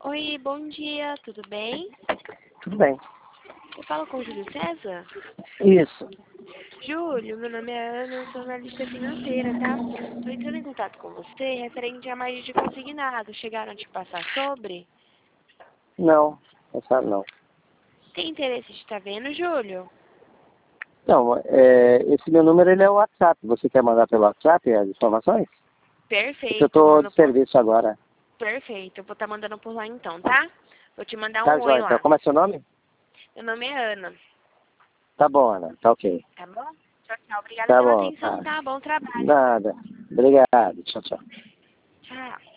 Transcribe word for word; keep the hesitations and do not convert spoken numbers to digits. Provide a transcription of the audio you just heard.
Oi, bom dia, tudo bem? Tudo bem. Eu falo com o Júlio César? Isso. Júlio, meu nome é Ana, eu sou analista financeira, tá? Estou entrando em contato com você referente a mais de consignado. Chegaram a te passar sobre? Não, essa não. Tem interesse de estar vendo, Júlio? Não, é, esse meu número ele é o WhatsApp. Você quer mandar pelo WhatsApp as informações? Porque eu Perfeito, estou mando de por... serviço agora. Perfeito, eu vou estar mandando por lá então, tá? Vou te mandar Tá, um oi joia. Então, lá. como é seu nome? Meu nome é Ana, Tá bom, Ana. Tá ok. tá bom? Tchau, tchau. Obrigada Tá pela bom, atenção, tá. tá? Bom trabalho. Nada. Obrigado. Tchau, tchau. Tchau.